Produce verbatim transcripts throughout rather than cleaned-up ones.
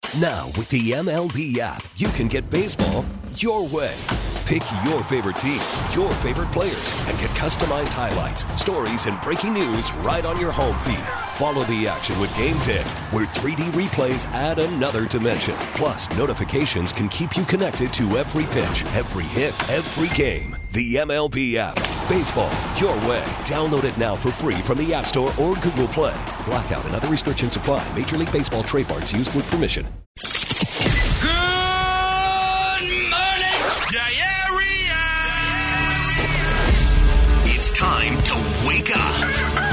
Now, with the M L B app, you can get baseball your way. Pick your favorite team, your favorite players, and get customized highlights, stories, and breaking news right on your home feed. Follow the action with Game ten, where three D replays add another dimension. Plus, notifications can keep you connected to every pitch, every hit, every game. The M L B app. Baseball your way. Download it now for free from the App Store or Google Play. Blackout and other restrictions apply. Major League Baseball trademarks used with permission. Good morning, Diarrhea! It's time to wake up.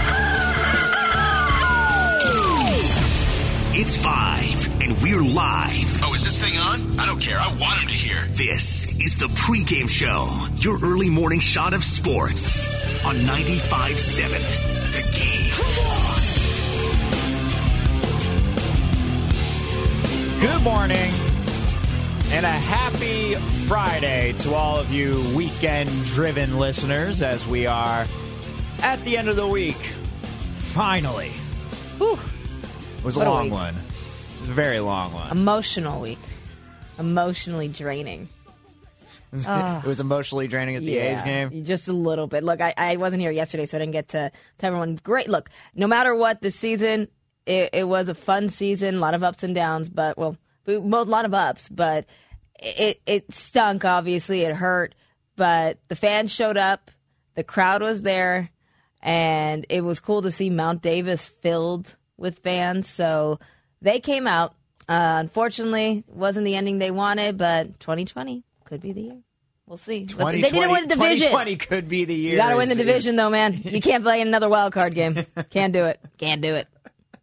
It's five, and we're live. Oh, is this thing on? I don't care. I want him to hear. This is the pregame show, your early morning shot of sports on ninety-five point seven The Game. Good morning, and a happy Friday to all of you weekend-driven listeners as we are at the end of the week. Finally. Whew. It was a What a long week. one. It was a very long one. Emotional week. Emotionally draining. It was emotionally draining at the yeah, A's game. Just a little bit. Look, I, I wasn't here yesterday, so I didn't get to tell everyone. Great. Look, no matter what this season, it, it was a fun season, a lot of ups and downs, but, well, a lot of ups, but it, it stunk, obviously. It hurt, but the fans showed up, the crowd was there, and it was cool to see Mount Davis filled with fans, so they came out. Uh, unfortunately, wasn't the ending they wanted, but twenty twenty could be the year. We'll see. Let's- They didn't win the division. twenty twenty could be the year. You got to win the is- division, though, man. You can't play in another wild card game. Can't do it. Can't do it.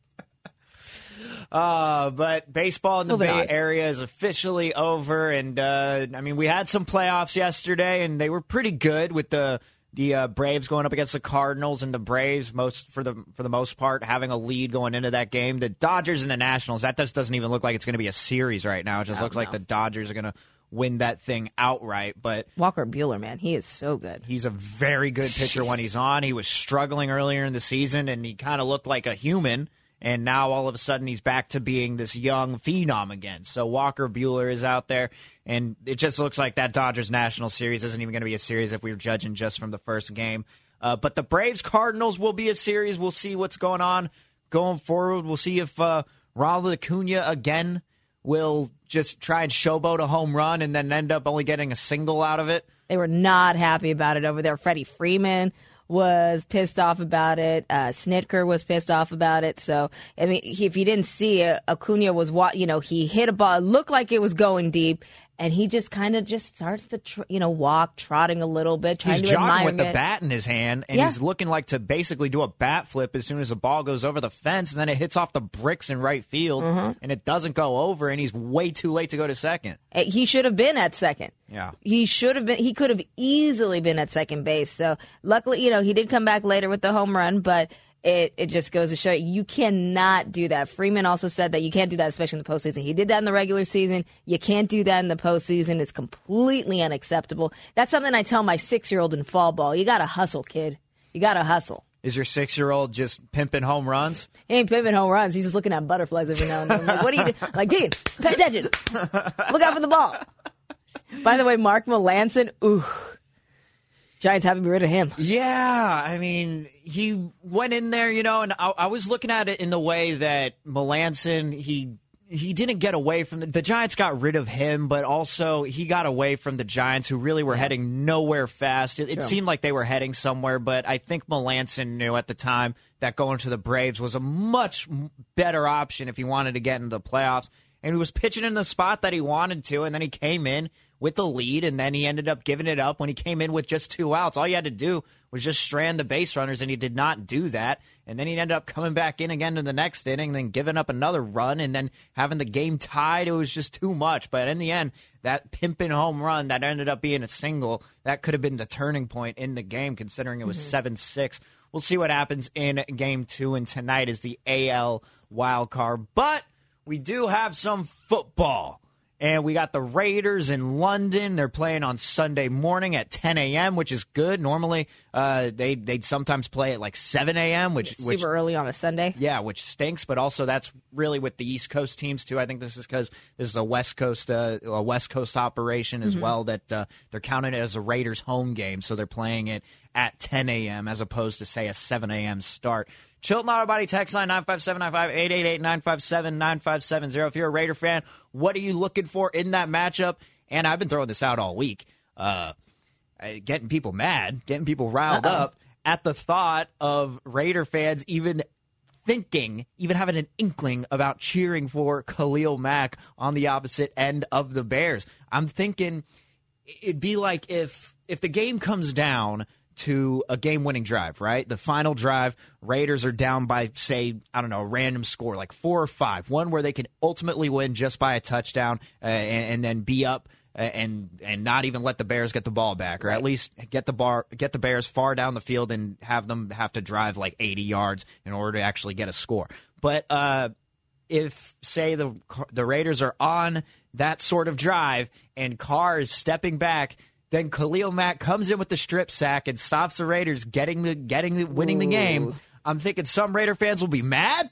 Uh, but baseball in the Moving Bay on. Area is officially over, and uh, I mean, we had some playoffs yesterday, and they were pretty good with the the uh, Braves going up against the Cardinals, and the Braves most for the for the most part having a lead going into that game. The Dodgers and the Nationals, that just doesn't even look like it's going to be a series right now. It just Oh, looks like no. the Dodgers are going to win that thing outright. But Walker Buehler, man, he is so good. he's a very good pitcher when he's on. He was struggling earlier in the season, and he kind of looked like a human. And now all of a sudden he's back to being this young phenom again. So Walker Buehler is out there, and it just looks like that Dodgers-National series isn't even going to be a series if we were judging just from the first game. Uh, but the Braves-Cardinals will be a series. We'll see what's going on going forward. We'll see if uh, Ronald Acuna again will just try and showboat a home run and then end up only getting a single out of it. They were not happy about it over there. Freddie Freeman was pissed off about it. Uh, Snitker was pissed off about it. So, I mean, he, if you didn't see it, Acuna was, wa- you know, he hit a ball, it looked like it was going deep, and he just kind of just starts to, tr- you know, walk, trotting a little bit, trying He's to jogging admire with the it. bat in his hand, and Yeah. he's looking like to basically do a bat flip as soon as the ball goes over the fence, and then it hits off the bricks in right field, Mm-hmm. and it doesn't go over, and he's way too late to go to second. Uh, He should have been at second. Yeah. He should have been, he could have easily been at second base. So luckily, you know, he did come back later with the home run, but it, it just goes to show you, you cannot do that. Freeman also said that you can't do that, especially in the postseason. He did that in the regular season. You can't do that in the postseason. It's completely unacceptable. That's something I tell my six-year-old in fall ball. You got to hustle, kid. You got to hustle. Is your six-year-old just pimping home runs? He ain't pimping home runs. He's just looking at butterflies every now and then. I'm like, what are you doing? Like, Dean, pay attention. Look out for the ball. By the way, Mark Melancon, ooh. Giants happy to be rid of him. Yeah, I mean, he went in there, you know, and I, I was looking at it in the way that Melancon, he he didn't get away from the, the Giants got rid of him, but also he got away from the Giants, who really were heading nowhere fast. It, it True. seemed like they were heading somewhere, but I think Melancon knew at the time that going to the Braves was a much better option if he wanted to get into the playoffs. And he was pitching in the spot that he wanted to, and then he came in with the lead, and then he ended up giving it up when he came in with just two outs. All you had to do was just strand the base runners, and he did not do that. And then he ended up coming back in again in the next inning, and then giving up another run, and then having the game tied. It was just too much. But in the end, that pimping home run that ended up being a single, that could have been the turning point in the game, considering it was seven six. We'll see what happens in game two, and tonight is the A L wild card. But we do have some football. And we got the Raiders in London. They're playing on Sunday morning at ten a.m., which is good. Normally, uh, they, they'd sometimes play at like seven a.m., which Super which, early on a Sunday. Yeah, which stinks, but also that's really with the East Coast teams, too. I think this is because this is a West Coast uh, a West Coast operation as mm-hmm. well, that uh, they're counting it as a Raiders home game, so they're playing it at ten a.m. as opposed to, say, a seven a.m. start. Chilton Auto Body text line nine five seven nine five eight eight eight nine five seven nine five seven zero. If you're a Raider fan, what are you looking for in that matchup? And I've been throwing this out all week, uh, getting people mad, getting people riled Uh-oh. up at the thought of Raider fans even thinking, even having an inkling about cheering for Khalil Mack on the opposite end of the Bears. I'm thinking it'd be like if if the game comes down to a game-winning drive, right? The final drive, Raiders are down by, say, I don't know, a random score, like four or five, one where they can ultimately win just by a touchdown uh, and, and then be up uh, and and not even let the Bears get the ball back, or right. at least get the bar get the Bears far down the field and have them have to drive like eighty yards in order to actually get a score. But uh, if, say, the the Raiders are on that sort of drive and Carr is stepping back, then Khalil Mack comes in with the strip sack and stops the Raiders getting the getting the winning Ooh. the game. I'm thinking some Raider fans will be mad,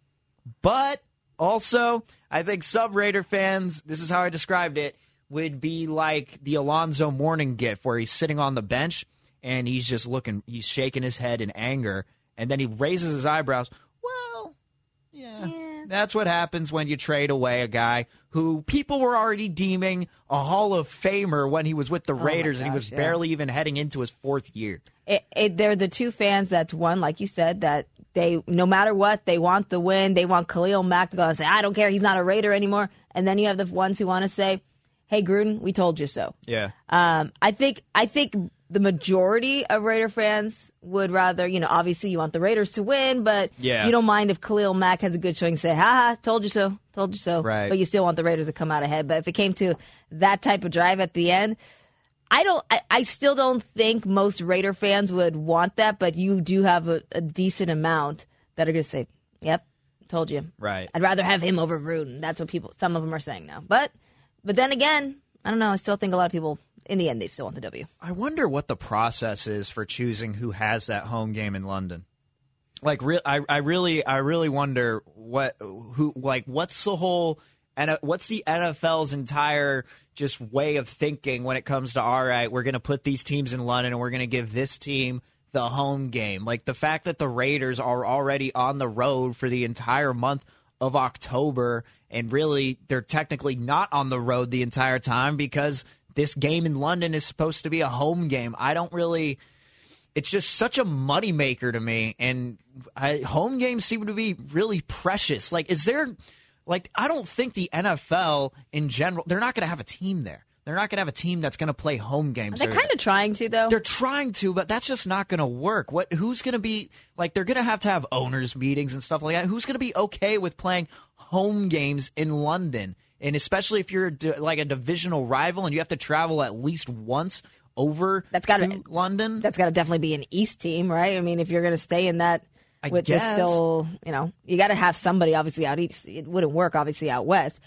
but also I think some Raider fans, this is how I described it, would be like the Alonzo Mourning gif where he's sitting on the bench and he's just looking, he's shaking his head in anger, and then he raises his eyebrows. Well, yeah. yeah. That's what happens when you trade away a guy who people were already deeming a Hall of Famer when he was with the Raiders, oh gosh, and he was yeah. barely even heading into his fourth year. It, it, they're the two fans that's one, like you said, that they, no matter what, they want the win. They want Khalil Mack to go and say, I don't care, he's not a Raider anymore. And then you have the ones who want to say, hey, Gruden, we told you so. Yeah. Um, I think I think the majority of Raider fans would rather, you know, obviously you want the Raiders to win, but yeah. you don't mind if Khalil Mack has a good showing and say, ha ha, told you so, told you so. Right. But you still want the Raiders to come out ahead. But if it came to that type of drive at the end, I don't, I, I still don't think most Raider fans would want that, but you do have a, a decent amount that are going to say, yep, told you. Right. I'd rather have him over Gruden. That's what people, some of them are saying now. But, but then again, I don't know, I still think a lot of people, in the end, they still want the W. I wonder what the process is for choosing who has that home game in London. Like, re- I, I really, I really wonder what, who, like, what's the whole, and what's the N F L's entire just way of thinking when it comes to, all right, we're going to put these teams in London and we're going to give this team the home game. Like, the fact that the Raiders are already on the road for the entire month of October, and really they're technically not on the road the entire time because this game in London is supposed to be a home game. I don't really – it's just such a moneymaker to me, and I, home games seem to be really precious. Like, is there – like, I don't think the N F L in general – they're not going to have a team there. They're not going to have a team that's going to play home games. They're kind of trying to, though. They're trying to, but that's just not going to work. What? Who's going to be – like, they're going to have to have owners' meetings and stuff like that. Who's going to be okay with playing home games in London? And especially if you're a, like a divisional rival and you have to travel at least once over that's gotta, to London. That's got to definitely be an East team, right? I mean, if you're going to stay in that I with guess. just still, you know, you got to have somebody obviously out East. It wouldn't work obviously out West.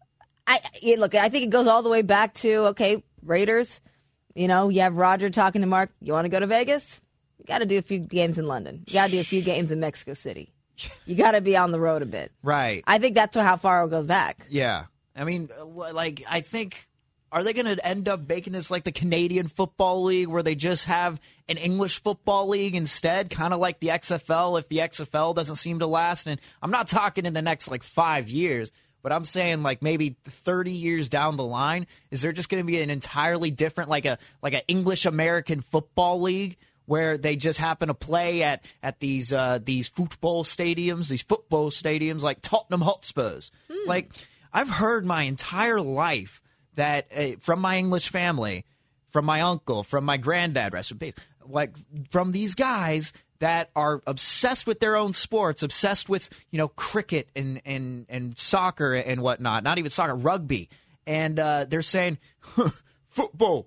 I it, Look, I think it goes all the way back to, okay, Raiders, you know, you have Roger talking to Mark. You want to go to Vegas? You got to do a few games in London. You got to do a few games in Mexico City. You got to be on the road a bit. Right. I think that's how far it goes back. Yeah. I mean, like, I think, are they going to end up making this like the Canadian Football League where they just have an English Football League instead, kind of like the X F L if the X F L doesn't seem to last? And I'm not talking in the next, like, five years, but I'm saying, like, maybe thirty years down the line, is there just going to be an entirely different, like a like an English-American Football League where they just happen to play at, at these uh, these football stadiums, these football stadiums like Tottenham Hotspurs? Hmm. Like, I've heard my entire life that uh, from my English family, from my uncle, from my granddad, rest in peace, like from these guys that are obsessed with their own sports, obsessed with, you know, cricket and, and, and soccer and whatnot, not even soccer, rugby. And uh, they're saying, huh, football,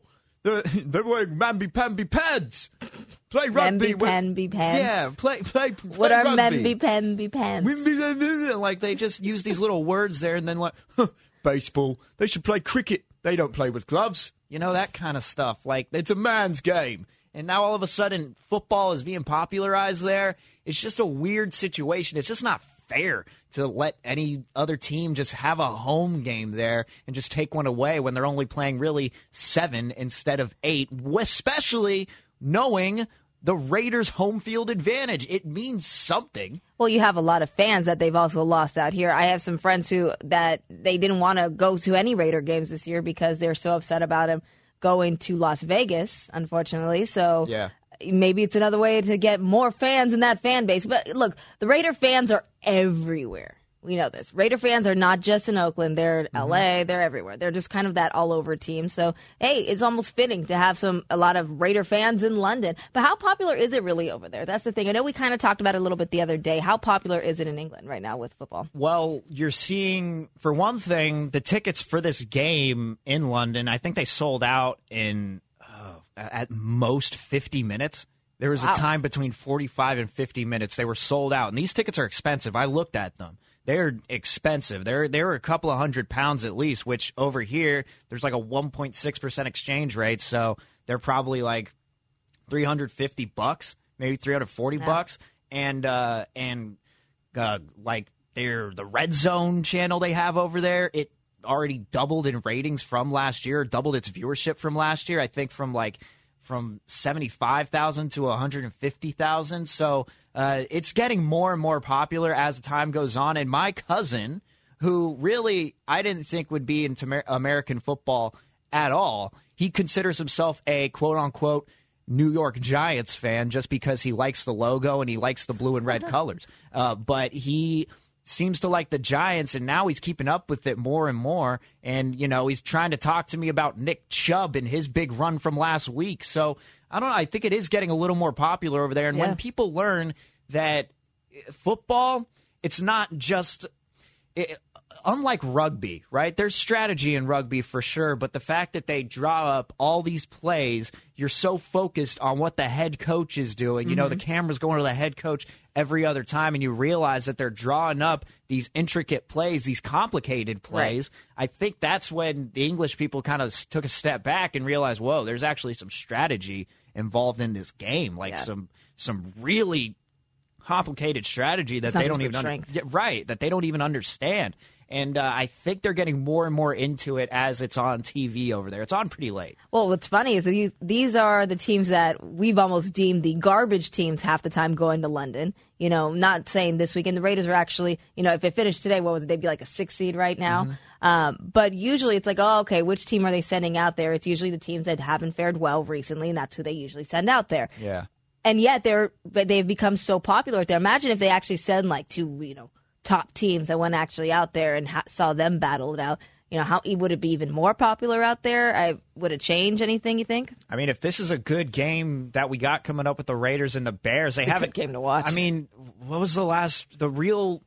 they're, they're wearing mamby-pamby pads. Play rugby. Mamby-pamby pants. Yeah, play, play, play What are rugby. mamby-pamby pants? Like, they just use these little words there and then like, huh, baseball. They should play cricket. They don't play with gloves. You know, that kind of stuff. Like, it's a man's game. And now all of a sudden, football is being popularized there. It's just a weird situation. It's just not fair to let any other team just have a home game there and just take one away when they're only playing really seven instead of eight, especially knowing the Raiders' home field advantage. It means something. Well, you have a lot of fans that they've also lost out here. I have some friends who that they didn't want to go to any Raider games this year because they're so upset about him going to Las Vegas, unfortunately. So yeah. Maybe it's another way to get more fans in that fan base. But look, the Raider fans are everywhere. We know this. Raider fans are not just in Oakland. They're in mm-hmm. L A. They're everywhere. They're just kind of that all-over team. So, hey, it's almost fitting to have some a lot of Raider fans in London. But how popular is it really over there? That's the thing. I know we kind of talked about it a little bit the other day. How popular is it in England right now with football? Well, you're seeing, for one thing, the tickets for this game in London, I think they sold out in uh, at most fifty minutes. There was wow. a time between forty-five and fifty minutes. They were sold out. And these tickets are expensive. I looked at them. They're expensive. They're they're a couple of hundred pounds at least, which over here, there's like a one point six percent exchange rate. So they're probably like three hundred fifty bucks, maybe three hundred forty yeah. bucks. And, uh, and uh, like they're the Red Zone channel they have over there, it already doubled in ratings from last year, doubled its viewership from last year, I think from like from seventy-five thousand to one hundred fifty thousand. So uh, it's getting more and more popular as the time goes on. And my cousin, who really I didn't think would be into Amer- American football at all, he considers himself a quote-unquote New York Giants fan just because he likes the logo and he likes the blue and red colors. Uh, but he seems to like the Giants, and now he's keeping up with it more and more. And, you know, he's trying to talk to me about Nick Chubb and his big run from last week. So, I don't know. I think it is getting a little more popular over there. And yeah. when people learn that football, it's not just it, unlike rugby, right? There's strategy in rugby for sure, but the fact that they draw up all these plays, you're so focused on what the head coach is doing. Mm-hmm. You know, the camera's going to the head coach every other time, and you realize that they're drawing up these intricate plays, these complicated plays. Right. I think that's when the English people kind of took a step back and realized, whoa, there's actually some strategy involved in this game, like yeah. some some really complicated strategy that they don't even under- yeah, right that they don't even understand. And uh, I think they're getting more and more into it as it's on T V over there. It's on pretty late. Well, what's funny is that these, these are the teams that we've almost deemed the garbage teams half the time going to London. You know, not saying this weekend. The Raiders are actually, you know, if it finished today, what was it? They'd be like a six seed right now. Mm-hmm. Um, but usually it's like, oh, okay, which team are they sending out there? It's usually the teams that haven't fared well recently, and that's who they usually send out there. Yeah. And yet they're they've become so popular out there. Imagine if they actually send like two, you know, top teams that went actually out there and ha- saw them battle it out. You know, how would it be even more popular out there? I, would it change anything, you think? I mean, if this is a good game that we got coming up with the Raiders and the Bears, they it's haven't. A good game to watch. I mean, what was the last, the real,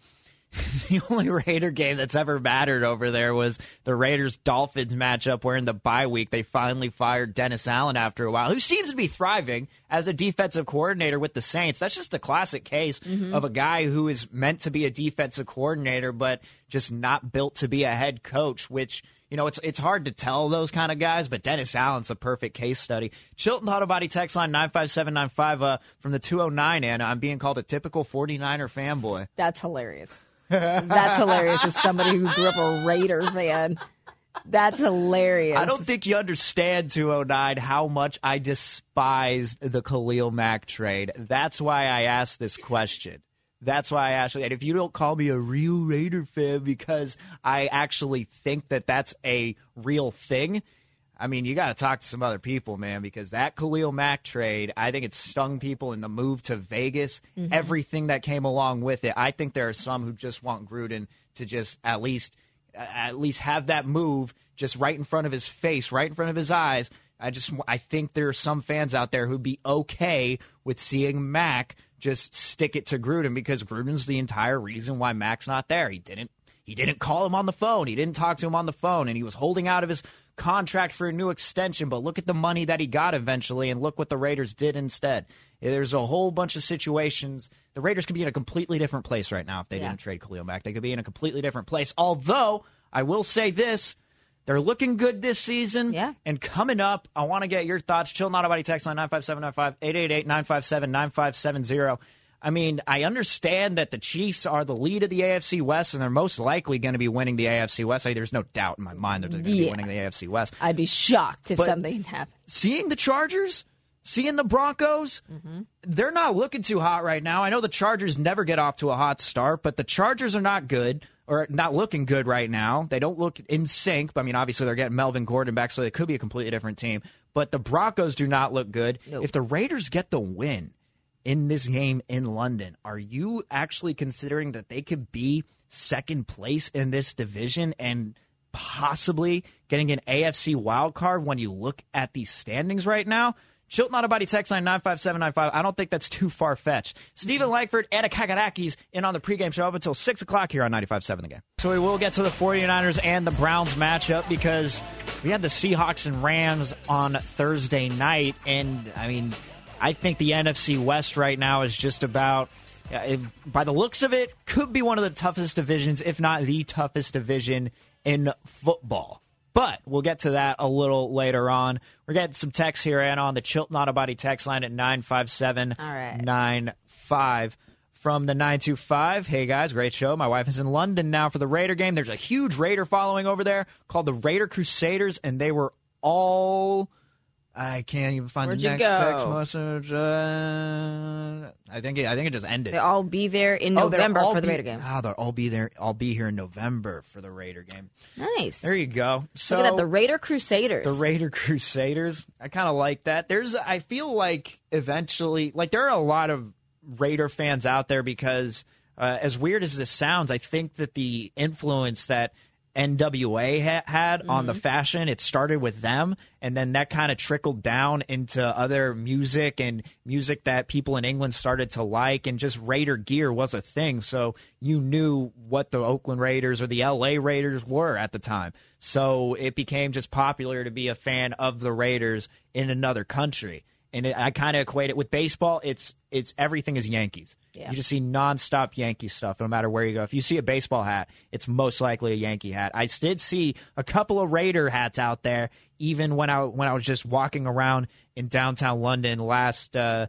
the only Raider game that's ever mattered over there was the Raiders-Dolphins matchup where in the bye week they finally fired Dennis Allen after a while, who seems to be thriving as a defensive coordinator with the Saints. That's just the classic case mm-hmm. of a guy who is meant to be a defensive coordinator but just not built to be a head coach, which, you know, it's it's hard to tell those kind of guys, but Dennis Allen's a perfect case study. Chilton Auto Body text line nine five seven nine five uh, from the two oh nine, Anna. I'm being called a typical forty-niner fanboy. That's hilarious. That's hilarious as somebody who grew up a Raider fan. That's hilarious. I don't think you understand, two oh nine, how much I despised the Khalil Mack trade. That's why I asked this question. That's why I actually, and if you don't call me a real Raider fan because I actually think that that's a real thing, I mean, you got to talk to some other people, man, because that Khalil Mack trade, I think it stung people in the move to Vegas, mm-hmm. everything that came along with it. I think there are some who just want Gruden to just at least at least have that move just right in front of his face, right in front of his eyes. I just I think there are some fans out there who'd be okay with seeing Mack just stick it to Gruden because Gruden's the entire reason why Mack's not there. He didn't he didn't call him on the phone. He didn't talk to him on the phone, and he was holding out of his contract for a new extension. But look at the money that he got eventually, and look what the Raiders did instead. There's a whole bunch of situations. The Raiders could be in a completely different place right now if they yeah. didn't trade Khalil Mack. They could be in a completely different place. Although, I will say this, they're looking good this season. Yeah. And coming up, I want to get your thoughts. Chill Not About It text line nine five seven nine five, eight eight eight, nine five seven, nine five seven zero. I mean, I understand that the Chiefs are the lead of the A F C West, and they're most likely going to be winning the A F C West. I mean, there's no doubt in my mind that they're going to yeah. be winning the A F C West. I'd be shocked if but something happened. Seeing the Chargers, seeing the Broncos, mm-hmm. they're not looking too hot right now. I know the Chargers never get off to a hot start, but the Chargers are not good, or not looking good right now. They don't look in sync. I mean, obviously, they're getting Melvin Gordon back, so it could be a completely different team. But the Broncos do not look good. Nope. If the Raiders get the win in this game in London, are you actually considering that they could be second place in this division and possibly getting an A F C wild card when you look at these standings right now? Chilton Not About It text line nine five seven nine five. I don't think that's too far-fetched. Stephen Langford, Anna Kagarakis in on the pregame show up until six o'clock here on ninety-five point seven The Game. So we will get to the 49ers and the Browns matchup because we had the Seahawks and Rams on Thursday night, and, I mean, I think the N F C West right now is just about, uh, it, by the looks of it, could be one of the toughest divisions, if not the toughest division in football. But we'll get to that a little later on. We're getting some texts here, Anna, on the Chilton Not About It text line at nine five seven nine five. From the nine two five, hey guys, great show. My wife is in London now for the Raider game. There's a huge Raider following over there called the Raider Crusaders, and they were all... I can't even find Where'd the next go? text message. Uh, I think it, I think it just ended. They'll all be there in oh, November for be, the Raider game. Oh, they'll all be there. I'll be here in November for the Raider game. Nice. There you go. So look at that, the Raider Crusaders. The Raider Crusaders. I kind of like that. There's. I feel like eventually, like there are a lot of Raider fans out there because, uh, as weird as this sounds, I think that the influence that N W A ha- had mm-hmm. on the fashion, it started with them, and then that kind of trickled down into other music and music that people in England started to like, and just Raider gear was a thing, so you knew what the Oakland Raiders or the L A Raiders were at the time. So it became just popular to be a fan of the Raiders in another country. And it, I kind of equate it with baseball. It's it's everything is Yankees. Yeah. You just see nonstop Yankee stuff no matter where you go. If you see a baseball hat, it's most likely a Yankee hat. I did see a couple of Raider hats out there, even when I when I was just walking around in downtown London last uh,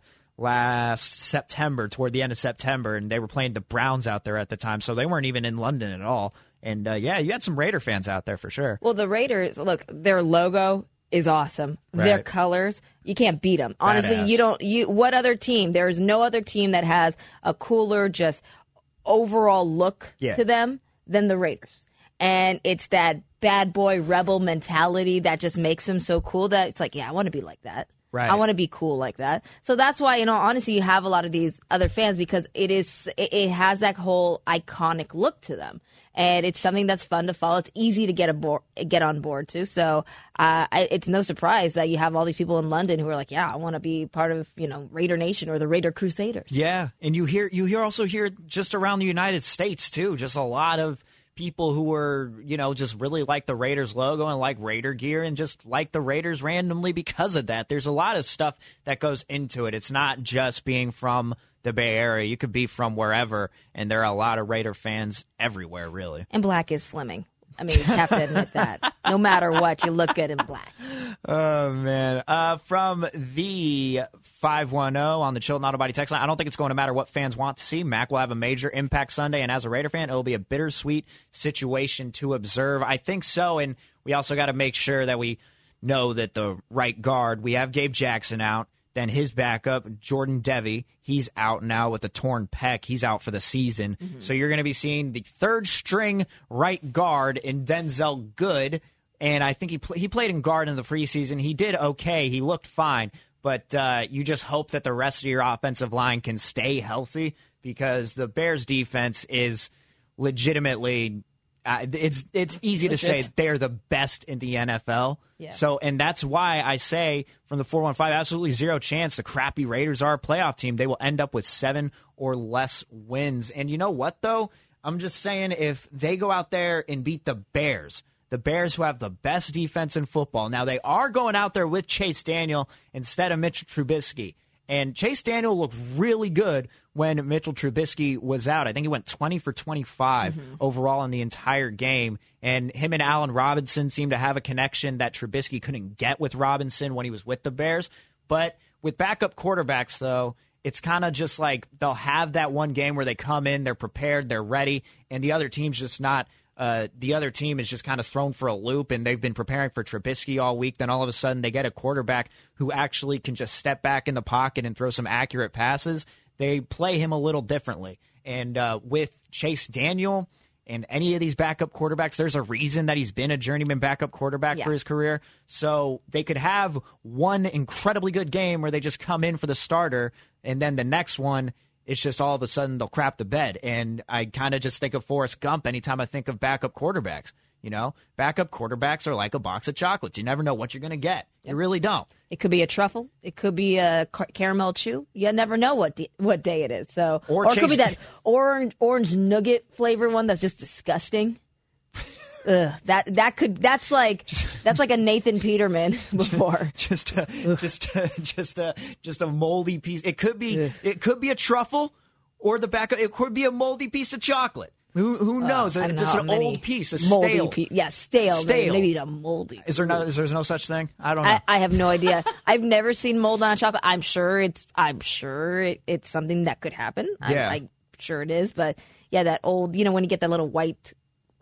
last September, toward the end of September, and they were playing the Browns out there at the time, so they weren't even in London at all. And uh, yeah, you had some Raider fans out there for sure. Well, the Raiders, look, their logo is awesome. Right. Their colors, you can't beat them. Honestly, Badass. you don't. You what other team? There is no other team that has a cooler, just overall look yeah. to them than the Raiders. And it's that bad boy rebel mentality that just makes them so cool that it's like, yeah, I want to be like that. Right. I want to be cool like that. So that's why, you know, honestly, you have a lot of these other fans because it is it, it has that whole iconic look to them. And it's something that's fun to follow. It's easy to get aboard, get on board to. So uh, I, it's no surprise that you have all these people in London who are like, yeah, I want to be part of, you know, Raider Nation or the Raider Crusaders. Yeah, and you hear you hear also hear just around the United States too, just a lot of people who were, you know, just really like the Raiders logo and like Raider gear and just like the Raiders randomly because of that. There's a lot of stuff that goes into it. It's not just being from the Bay Area. You could be from wherever, and there are a lot of Raider fans everywhere, really. And black is slimming. I mean, you have to admit that. No matter what, you look good in black. Oh, man. Uh, from the five one zero on the Chilton Auto Body text line, I don't think it's going to matter what fans want to see. Mac will have a major impact Sunday, and as a Raider fan, it will be a bittersweet situation to observe. I think so, and we also got to make sure that we know that the right guard, we have Gabe Jackson out. Then his backup, Jordan Devey, he's out now with a torn pec. He's out for the season. Mm-hmm. So you're going to be seeing the third-string right guard in Denzel Good. And I think he pl- he played in guard in the preseason. He did okay. He looked fine. But uh, you just hope that the rest of your offensive line can stay healthy because the Bears' defense is legitimately uh, it's it's easy Legit. to say they're the best in the N F L. Yeah. So, and that's why I say from the four one five, absolutely zero chance the crappy Raiders are a playoff team. They will end up with seven or less wins. And you know what, though? I'm just saying if they go out there and beat the Bears, the Bears who have the best defense in football. Now, they are going out there with Chase Daniel instead of Mitchell Trubisky. And Chase Daniel looked really good when Mitchell Trubisky was out. I think he went twenty for twenty-five mm-hmm. overall in the entire game. And him and Allen Robinson seemed to have a connection that Trubisky couldn't get with Robinson when he was with the Bears. But with backup quarterbacks, though, it's kind of just like they'll have that one game where they come in, they're prepared, they're ready, and the other team's just not uh, – the other team is just kind of thrown for a loop, and they've been preparing for Trubisky all week. Then all of a sudden they get a quarterback who actually can just step back in the pocket and throw some accurate passes. They play him a little differently. And uh, with Chase Daniel – and any of these backup quarterbacks, there's a reason that he's been a journeyman backup quarterback yeah. for his career. So they could have one incredibly good game where they just come in for the starter, and then the next one, it's just all of a sudden they'll crap the bed. And I kind of just think of Forrest Gump anytime I think of backup quarterbacks. You know, backup quarterbacks are like a box of chocolates. You never know what you're going to get. Yep. You really don't. It could be a truffle. It could be a car- caramel chew. You never know what di- what day it is. So, or, or it could be that orange orange nugget flavor one that's just disgusting. Ugh, that that could that's like that's like a Nathan Peterman before. just a, just a, just a just a moldy piece. It could be Ugh. it could be a truffle, or the backup. It could be a moldy piece of chocolate. Who who knows? Uh, just an old piece, a stale. Pe- yeah, stale. stale. Maybe a moldy. Is there no? Is there no such thing? I don't know. I, I have no idea. I've never seen mold on a chocolate. I'm sure it's. I'm sure it, it's something that could happen. Yeah. I'm, I'm sure it is. But yeah, that old. You know, when you get that little white,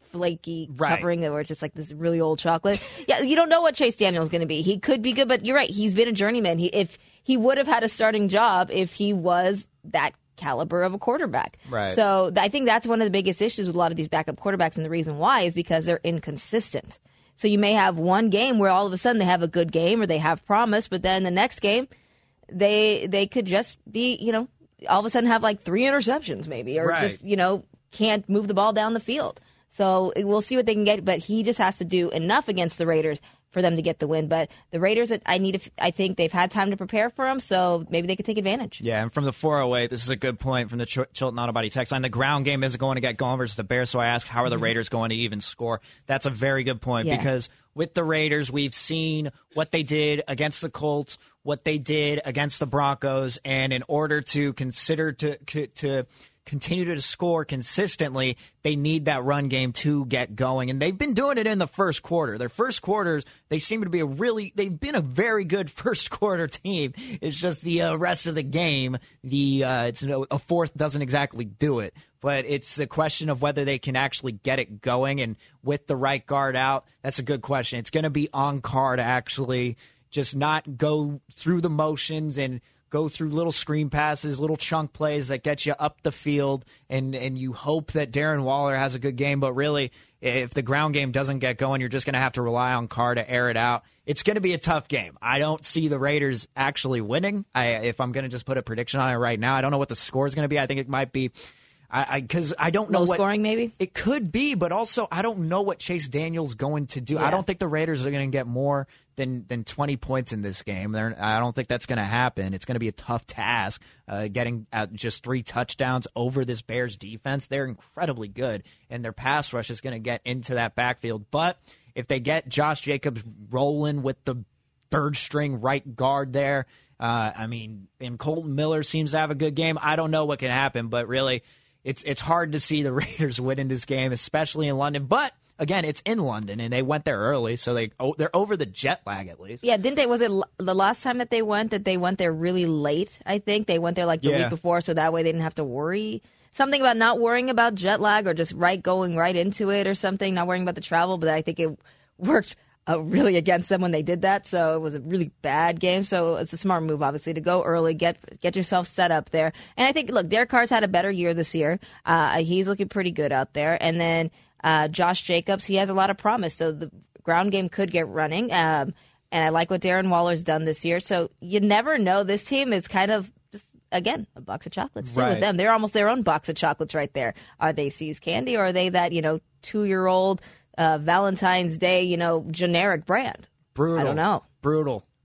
flaky right. covering, where it's just like this really old chocolate. Yeah, you don't know what Chase Daniel is going to be. He could be good, but you're right. He's been a journeyman. He if he would have had a starting job if he was that caliber of a quarterback. Right. So th- I think that's one of the biggest issues with a lot of these backup quarterbacks, and the reason why is because they're inconsistent. So you may have one game where all of a sudden they have a good game or they have promise, but then the next game they they could just be, you know, all of a sudden have like three interceptions maybe, or right. just, you know, can't move the ball down the field. So we'll see what they can get, but he just has to do enough against the Raiders for them to get the win. But the Raiders, I need, to, I think they've had time to prepare for him, so maybe they could take advantage. Yeah, and from the four oh eight, this is a good point from the Ch- Chilton Auto Body text line. The ground game isn't going to get going versus the Bears, so I ask, how are the mm-hmm. Raiders going to even score? That's a very good point yeah. because with the Raiders, we've seen what they did against the Colts, what they did against the Broncos, and in order to consider to to continue to score consistently, they need that run game to get going. And they've been doing it in the first quarter. Their first quarters, they seem to be a really, they've been a very good first quarter team. It's just the uh, rest of the game, the uh, it's a fourth doesn't exactly do it. But it's a question of whether they can actually get it going. And with the right guard out, that's a good question. It's going to be on Carr to actually just not go through the motions and go through little screen passes, little chunk plays that get you up the field, and, and you hope that Darren Waller has a good game. But really, if the ground game doesn't get going, you're just going to have to rely on Carr to air it out. It's going to be a tough game. I don't see the Raiders actually winning. I, if I'm going to just put a prediction on it right now, I don't know what the score is going to be. I think it might be I because I, I don't know Low what scoring maybe it could be, but also I don't know what Chase Daniel's going to do. Yeah. I don't think the Raiders are going to get more than than twenty points in this game. They're, I don't think that's going to happen. It's going to be a tough task uh, getting uh, just three touchdowns over this Bears defense. They're incredibly good, and their pass rush is going to get into that backfield. But if they get Josh Jacobs rolling with the third string right guard there, uh, I mean, and Colton Miller seems to have a good game. I don't know what can happen, but really, It's it's hard to see the Raiders win in this game, especially in London. But again, it's in London, and they went there early, so they oh, they're over the jet lag at least. Yeah, didn't they? Was it l- the last time that they went that they went there really late? I think they went there like the yeah. week before, so that way they didn't have to worry. Something about not worrying about jet lag or just right going right into it or something, not worrying about the travel. But I think it worked uh, really against them when they did that. So it was a really bad game. So it's a smart move, obviously, to go early, get get yourself set up there. And I think, look, Derek Carr's had a better year this year. Uh, he's looking pretty good out there. And then uh, Josh Jacobs, he has a lot of promise. So the ground game could get running. Um, and I like what Darren Waller's done this year. So you never know. This team is kind of just, again, a box of chocolates too right. with them. They're almost their own box of chocolates right there. Are they See's Candy, or are they that, you know, two-year-old uh, Valentine's Day, you know, generic brand? Brutal. I don't know. Brutal.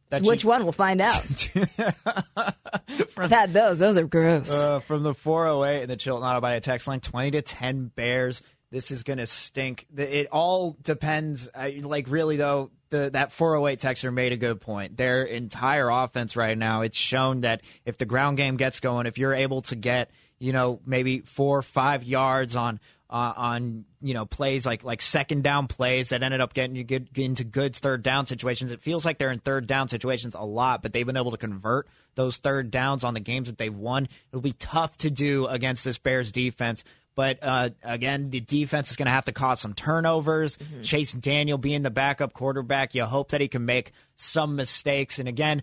That Which you, one? We'll find out. I've had those. Those are gross. Uh, from the four oh eight and the Chilton Auto Body text line, twenty to ten Bears. This is going to stink. It all depends. Like, really, though, the, that four oh eight texter made a good point. Their entire offense right now, it's shown that if the ground game gets going, if you're able to get, you know, maybe four or five yards on uh, on you know plays like like second down plays that ended up getting you get, get into good third down situations. It feels like they're in third down situations a lot, but they've been able to convert those third downs on the games that they've won. It'll be tough to do against this Bears defense. But, uh, again, the defense is going to have to cause some turnovers. Mm-hmm. Chase Daniel being the backup quarterback, you hope that he can make some mistakes. And, again,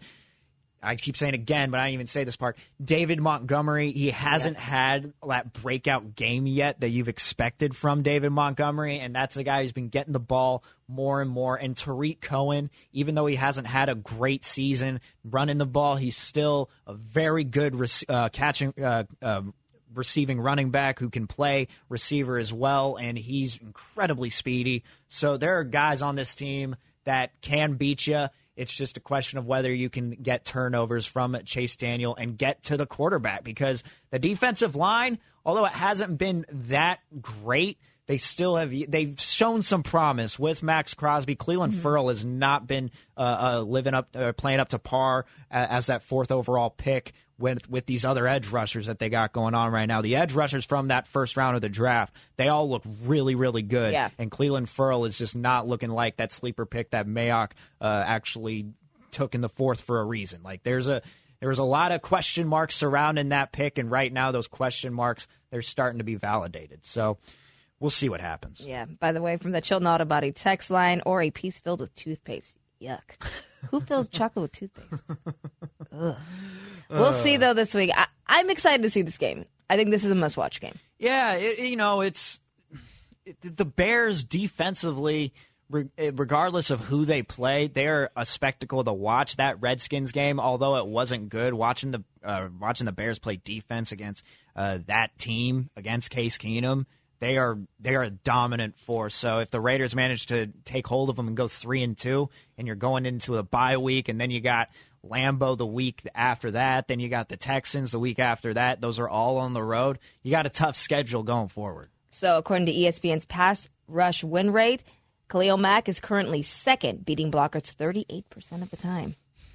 I keep saying again, but I didn't even say this part. David Montgomery, he hasn't yeah. had that breakout game yet that you've expected from David Montgomery, and that's a guy who's been getting the ball more and more. And Tariq Cohen, even though he hasn't had a great season running the ball, he's still a very good uh, catching uh, uh receiving running back who can play receiver as well, and he's incredibly speedy. So there are guys on this team that can beat you. It's just a question of whether you can get turnovers from Chase Daniel and get to the quarterback, because the defensive line, although it hasn't been that great, they still have they've shown some promise with Max Crosby. Cleveland mm-hmm. Ferrell has not been uh, uh, living up, uh, playing up to par uh, as that fourth overall pick with with these other edge rushers that they got going on right now. The edge rushers from that first round of the draft, they all look really, really good. Yeah. And Cleveland Ferrell is just not looking like that sleeper pick that Mayock uh, actually took in the fourth for a reason. Like there's a there was a lot of question marks surrounding that pick, and right now those question marks, they're starting to be validated. So we'll see what happens. Yeah. By the way, from the Chilton Auto Body text line, or a piece filled with toothpaste. Yuck. Who fills chocolate with toothpaste? Ugh. We'll see, though, this week. I, I'm excited to see this game. I think this is a must-watch game. Yeah, it, you know, it's it, the Bears defensively, re, regardless of who they play, they're a spectacle to watch. That Redskins game, although it wasn't good, watching the uh, watching the Bears play defense against uh, that team, against Case Keenum, they are they are a dominant force. So if the Raiders manage to take hold of them and go three and two, and you're going into a bye week, and then you got Lambeau the week after that, then you got the Texans the week after that. Those are all on the road. You got a tough schedule going forward. So according to E S P N's pass rush win rate, Khalil Mack is currently second, beating blockers thirty-eight percent of the time.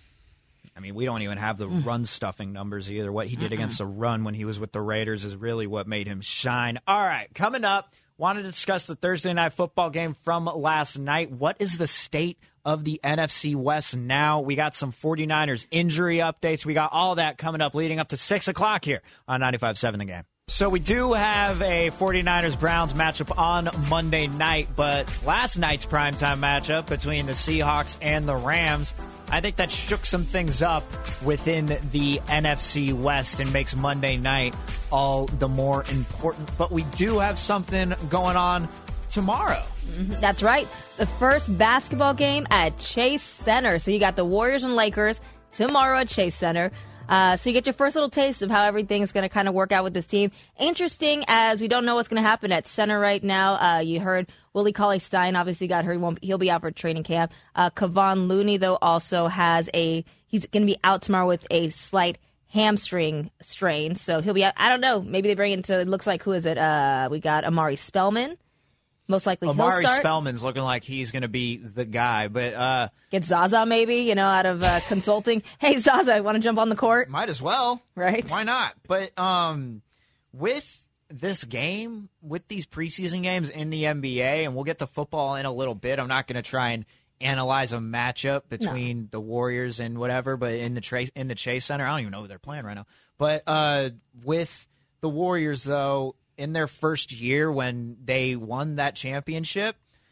I mean, we don't even have the mm. run-stuffing numbers either. What he did Mm-mm. against the run when he was with the Raiders is really what made him shine. All right, coming up, want to discuss the Thursday Night Football game from last night. What is the state of the N F C West now? We got some 49ers injury updates. We got all that coming up leading up to six o'clock here on ninety-five point seven The Game. So we do have a 49ers-Browns matchup on Monday night, but last night's primetime matchup between the Seahawks and the Rams, I think that shook some things up within the N F C West and makes Monday night all the more important. But we do have something going on tomorrow. That's right. The first basketball game at Chase Center. So you got the Warriors and Lakers tomorrow at Chase Center. Uh, so you get your first little taste of how everything is going to kind of work out with this team. Interesting, as we don't know what's going to happen at center right now. Uh, you heard Willie Cauley-Stein obviously got hurt. He won't, he'll be out for training camp. Uh, Kevon Looney, though, also has a – he's going to be out tomorrow with a slight hamstring strain. So he'll be out. I don't know. Maybe they bring it into – it looks like – who is it? Uh, we got Amari Spellman. Most likely Amari he'll start. Spellman's looking like he's going to be the guy, but uh, get Zaza maybe, you know, out of uh, consulting. Hey Zaza, want to jump on the court? Might as well, right? Why not? But um, with this game, with these preseason games in the N B A, and we'll get to football in a little bit. I'm not going to try and analyze a matchup between no. the Warriors and whatever, but in the Trace in the Chase Center, I don't even know who they're playing right now. But uh, with the Warriors, though, in their first year when they won that championship,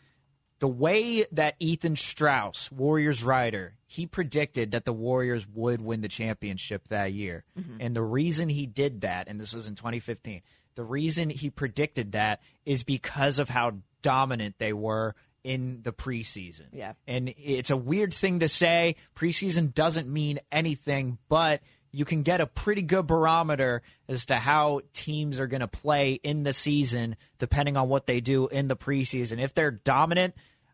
the way that Ethan Strauss, Warriors writer, he predicted that the Warriors would win the championship that year. Mm-hmm. And the reason he did that, and this was in twenty fifteen, the reason he predicted that is because of how dominant they were in the preseason. Yeah. And it's a weird thing to say. Preseason doesn't mean anything, but you can get a pretty good barometer as to how teams are going to play in the season depending on what they do in the preseason. If they're dominant,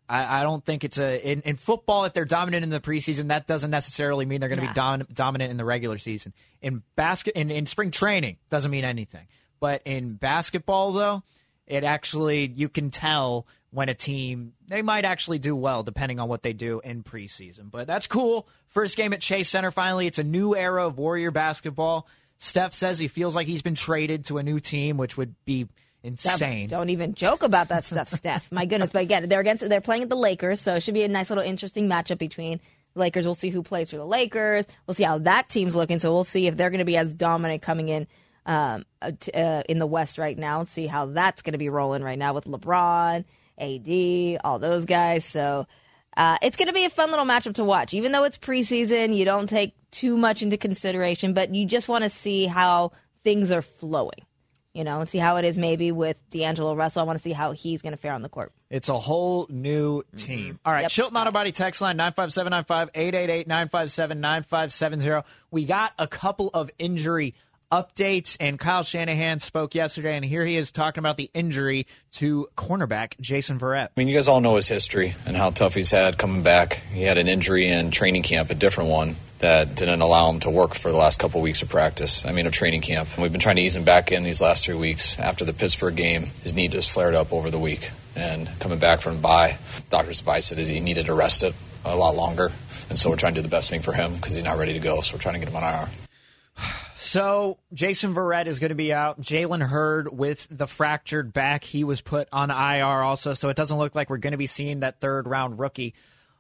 I, I don't think it's a in, in football. If they're dominant in the preseason, that doesn't necessarily mean they're going to Nah. be dom- dominant in the regular season. In basket, in, in spring training, doesn't mean anything. But in basketball, though, it actually you can tell when a team they might actually do well depending on what they do in preseason. But that's cool. First game at Chase Center. Finally, it's a new era of Warrior basketball. Steph says he feels like he's been traded to a new team, which would be insane. Don't even joke about that stuff, Steph. My goodness. But again, they're against they're playing at the Lakers, so it should be a nice little interesting matchup between the Lakers. We'll see who plays for the Lakers. We'll see how that team's looking. So we'll see if they're going to be as dominant coming in um, uh, t- uh, in the West right now. See how that's going to be rolling right now with LeBron, A D, all those guys. So uh, it's going to be a fun little matchup to watch. Even though it's preseason, you don't take too much into consideration, but you just want to see how things are flowing. You know, and see how it is maybe with D'Angelo Russell. I want to see how he's going to fare on the court. It's a whole new team. Mm-hmm. All right, Yep. Chilton Auto Body text line nine five seven nine five, eight eight eight, nine five seven, nine five seven zero. We got a couple of injury updates, and Kyle Shanahan spoke yesterday, and here he is talking about the injury to cornerback Jason Verrett. I mean, you guys all know his history and how tough he's had coming back. He had an injury in training camp, a different one, that didn't allow him to work for the last couple of weeks of practice. I mean, of training camp. And we've been trying to ease him back in these last three weeks. After the Pittsburgh game, his knee just flared up over the week. And coming back from bye, doctor's advice said he needed to rest it a lot longer. And so we're trying to do the best thing for him because he's not ready to go. So we're trying to get him on I R. So Jason Verrett is going to be out. Jalen Hurd with the fractured back. He was put on I R also. So it doesn't look like we're going to be seeing that third-round rookie.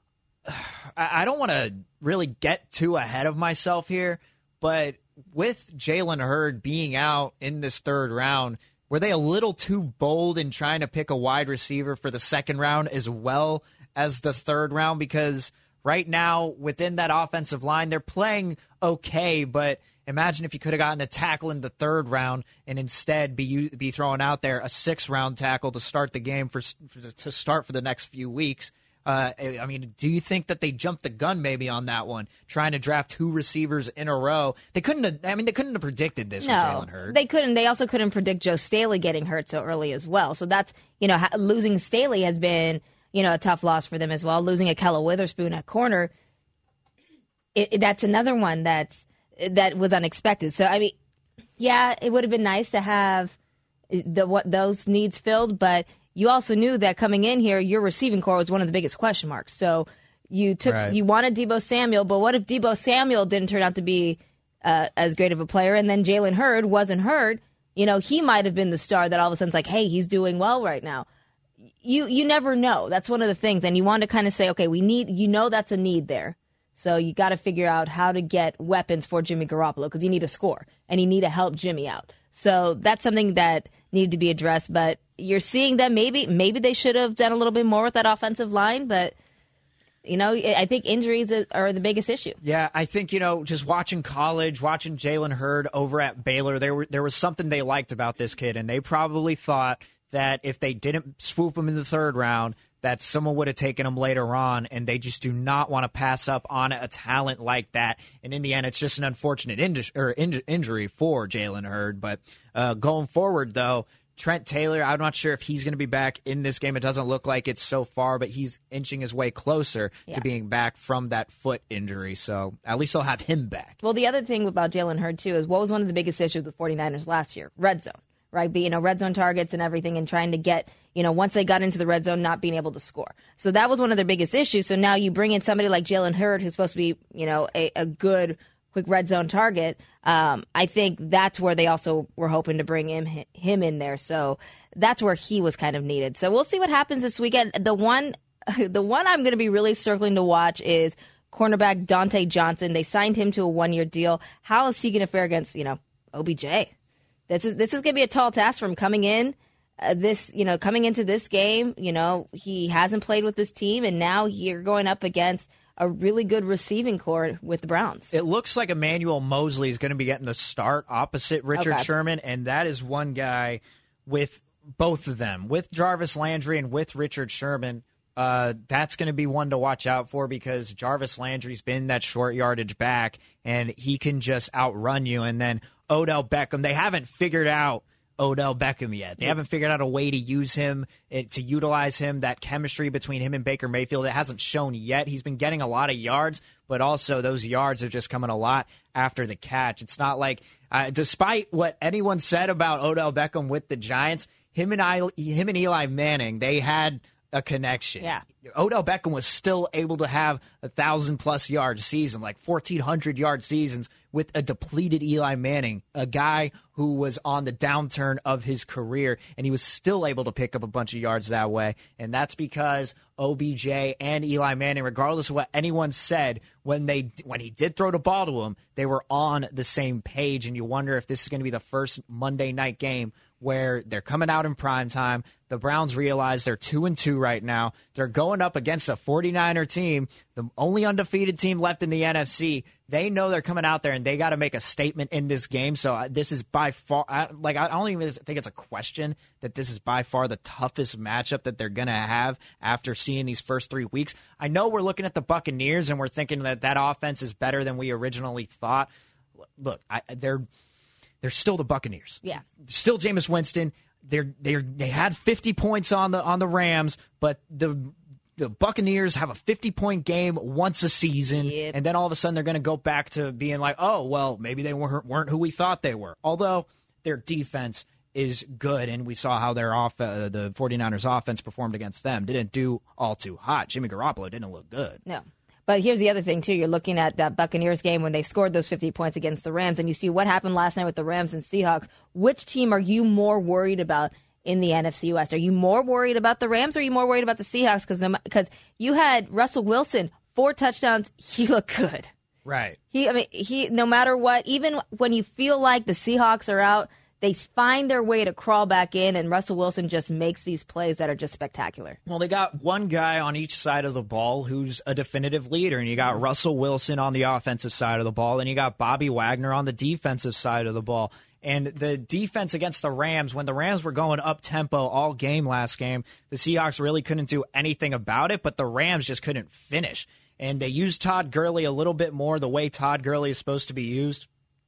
I don't want to really get too ahead of myself here, but with Jalen Hurd being out in this third round, were they a little too bold in trying to pick a wide receiver for the second round as well as the third round? Because right now, within that offensive line, they're playing okay, but imagine if you could have gotten a tackle in the third round and instead be be throwing out there a six-round tackle to start the game for, for to start for the next few weeks. Uh, I mean, do you think that they jumped the gun maybe on that one, trying to draft two receivers in a row? They couldn't have, I mean, they couldn't have predicted this No, with Jalen Hurd. They couldn't. They also couldn't predict Joe Staley getting hurt so early as well. So that's, you know, ha- losing Staley has been, you know, a tough loss for them as well. Losing Akella Witherspoon at corner, it, it, that's another one that's, that was unexpected. So, I mean, yeah, it would have been nice to have the what those needs filled, but you also knew that coming in here, your receiving core was one of the biggest question marks. So you took Right. you wanted Deebo Samuel, but what if Deebo Samuel didn't turn out to be uh, as great of a player, and then Jalen Hurd wasn't hurt? You know, he might have been the star that all of a sudden's like, hey, he's doing well right now. You you never know. That's one of the things, and you want to kind of say, okay, we need. You know, that's a need there. So you got to figure out how to get weapons for Jimmy Garoppolo because you need to score and you need to help Jimmy out. So that's something that needed to be addressed. But you're seeing that maybe maybe they should have done a little bit more with that offensive line. But, you know, I think injuries are the biggest issue. Yeah, I think, you know, just watching college, watching Jalen Hurd over at Baylor, there were there was something they liked about this kid, and they probably thought that if they didn't swoop him in the third round, that someone would have taken him later on, and they just do not want to pass up on a talent like that. And in the end, it's just an unfortunate inju- or inj- injury for Jalen Hurd. But uh, going forward, though, Trent Taylor, I'm not sure if he's going to be back in this game. It doesn't look like it so far, but he's inching his way closer Yeah. to being back from that foot injury. So at least they'll have him back. Well, the other thing about Jalen Hurd, too, is what was one of the biggest issues with the 49ers last year? Red zone, right? Be, you know, red zone targets and everything, and trying to get, you know, once they got into the red zone, not being able to score. So that was one of their biggest issues. So now you bring in somebody like Jalen Hurd, who's supposed to be, you know, a, a good, quick red zone target. Um, I think that's where they also were hoping to bring him, him in there. So that's where he was kind of needed. So we'll see what happens this weekend. The one, the one I'm going to be really circling to watch is cornerback Dante Johnson. They signed him to a one-year deal. How is he going to fare against, you know, O B J? This is this is going to be a tall task for him coming in. Uh, this, you know, coming into this game, you know, he hasn't played with this team, and now you're going up against a really good receiving core with the Browns. It looks like Emmanuel Mosley is going to be getting the start opposite Richard Okay. Sherman, and that is one guy with both of them, with Jarvis Landry and with Richard Sherman. Uh, that's going to be one to watch out for because Jarvis Landry's been that short yardage back, and he can just outrun you. And then Odell Beckham, they haven't figured out Odell Beckham yet. They haven't figured out a way to use him, to utilize him, that chemistry between him and Baker Mayfield. It hasn't shown yet. He's been getting a lot of yards, but also those yards are just coming a lot after the catch. It's not like, uh, despite what anyone said about Odell Beckham with the Giants, him and I, him and Eli Manning, they had a connection. Yeah. Odell Beckham was still able to have a thousand plus yard season, like fourteen hundred yard seasons with a depleted Eli Manning, a guy who was on the downturn of his career, and he was still able to pick up a bunch of yards that way. And that's because O B J and Eli Manning, regardless of what anyone said, when they when he did throw the ball to him, they were on the same page. And you wonder if this is going to be the first Monday night game where they're coming out in prime time. The Browns realize they're two and two right now. They're going up against a forty-niner team, the only undefeated team left in the N F C. They know they're coming out there and they got to make a statement in this game. So uh, this is by far, I, like I don't even think it's a question that this is by far the toughest matchup that they're going to have after seeing these first three weeks. I know we're looking at the Buccaneers and we're thinking that that offense is better than we originally thought. Look, I, they're they're still the Buccaneers. Yeah, still Jameis Winston. They're they they had fifty points on the on the Rams, but the the Buccaneers have a fifty point game once a season, yep. and then all of a sudden they're going to go back to being like, oh well, maybe they weren't weren't who we thought they were. Although their defense is good, and we saw how their off uh, the 49ers offense performed against them. Didn't do all too hot. Jimmy Garoppolo didn't look good. No. But here's the other thing, too. You're looking at that Buccaneers game when they scored those fifty points against the Rams, and you see what happened last night with the Rams and Seahawks. Which team are you more worried about in the N F C West? Are you more worried about the Rams or are you more worried about the Seahawks? Because you had Russell Wilson, four touchdowns. He looked good. Right. He, I mean, he. No matter what, even when you feel like the Seahawks are out, they find their way to crawl back in, and Russell Wilson just makes these plays that are just spectacular. Well, they got one guy on each side of the ball who's a definitive leader, and you got Russell Wilson on the offensive side of the ball, and you got Bobby Wagner on the defensive side of the ball. And the defense against the Rams, when the Rams were going up-tempo all game last game, the Seahawks really couldn't do anything about it, but the Rams just couldn't finish. And they used Todd Gurley a little bit more the way Todd Gurley is supposed to be used.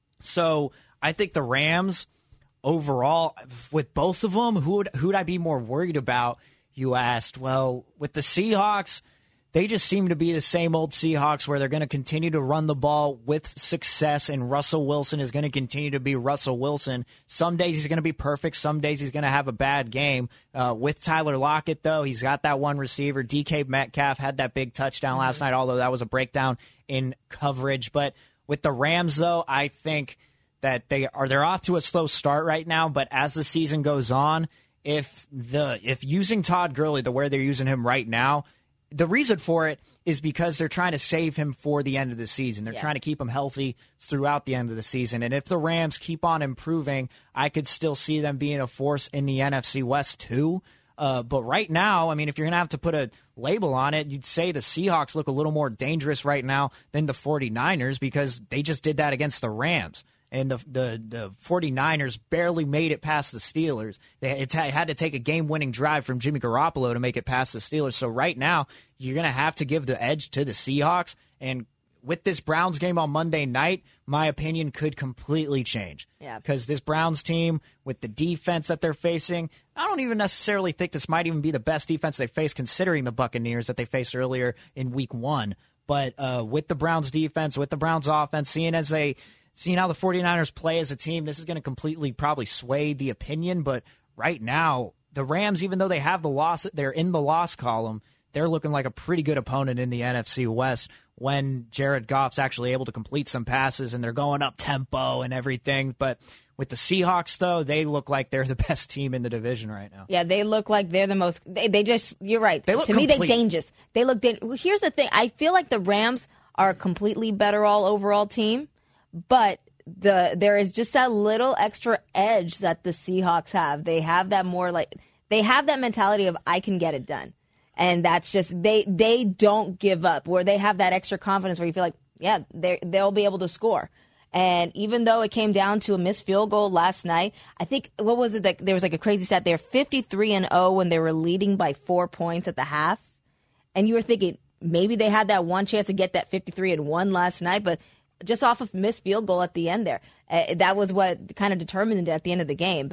So I think the Rams, overall, with both of them, who would, who'd I be more worried about, you asked? Well, with the Seahawks, they just seem to be the same old Seahawks where they're going to continue to run the ball with success, and Russell Wilson is going to continue to be Russell Wilson. Some days he's going to be perfect. Some days he's going to have a bad game. Uh, with Tyler Lockett, though, he's got that one receiver. D K Metcalf had that big touchdown last night, although that was a breakdown in coverage. But with the Rams, though, I think that they are they're off to a slow start right now, but as the season goes on, if the if using Todd Gurley the way they're using him right now, the reason for it is because they're trying to save him for the end of the season. They're yeah. trying to keep him healthy throughout the end of the season. And if the Rams keep on improving, I could still see them being a force in the N F C West too. Uh, but right now, I mean, if you're going to have to put a label on it, you'd say the Seahawks look a little more dangerous right now than the 49ers because they just did that against the Rams. And the, the the 49ers barely made it past the Steelers. They it t- had to take a game-winning drive from Jimmy Garoppolo to make it past the Steelers. So right now, you're going to have to give the edge to the Seahawks. And with this Browns game on Monday night, my opinion could completely change. Yeah. Because this Browns team, with the defense that they're facing, I don't even necessarily think this might even be the best defense they face, considering the Buccaneers that they faced earlier in week one. But uh, with the Browns defense, with the Browns offense, seeing as they... Seeing how the 49ers play as a team, this is going to completely probably sway the opinion. But right now, the Rams, even though they have the loss, they're in the loss column, they're looking like a pretty good opponent in the N F C West when Jared Goff's actually able to complete some passes and they're going up tempo and everything. But with the Seahawks, though, they look like they're the best team in the division right now. Yeah, they look like they're the most. They, they just, you're right. They look to complete. me, they're dangerous. They look dangerous. Here's the thing. I feel like the Rams are a completely better all overall team. But the there is just that little extra edge that the Seahawks have. They have that more like they have that mentality of I can get it done, and that's just they they don't give up. Where they have that extra confidence where you feel like yeah they they'll be able to score. And even though it came down to a missed field goal last night, I think what was it that there was like a crazy stat there fifty-three and oh when they were leading by four points at the half, and you were thinking maybe they had that one chance to get that fifty-three and one last night, but just off of missed field goal at the end there. Uh, that was what kind of determined it at the end of the game. But